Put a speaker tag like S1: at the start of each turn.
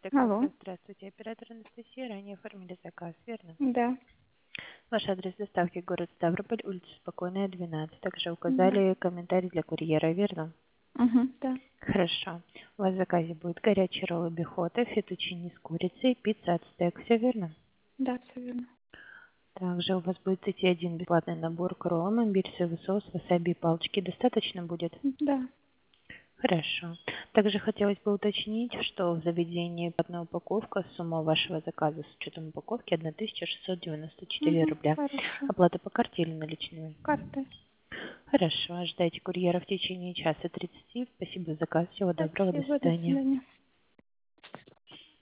S1: Алло.
S2: Здравствуйте, оператор Анастасия. Ранее оформили заказ, верно?
S1: Да.
S2: Ваш адрес доставки город Ставрополь, улица Спокойная, 12. Также
S1: Да.
S2: указали комментарий для курьера, верно?
S1: Да.
S2: Хорошо. У вас в заказе будет горячий ролл бихота, фетучини с курицей, пицца от стек, все верно?
S1: Да, все верно.
S2: Также у вас будет идти один бесплатный набор к роллам, имбирь, соевый соус, васаби и палочки. Достаточно будет?
S1: Да.
S2: Хорошо. Также хотелось бы уточнить, что в заведении одна упаковка, сумма вашего заказа с учетом упаковки 1694 рубля.
S1: Хорошо.
S2: Оплата по карте или наличными?
S1: Карты.
S2: Хорошо. Ожидайте курьера в течение часа 30. Спасибо за заказ. Всего доброго. До
S1: Спасибо. До
S2: свидания.
S1: свидания.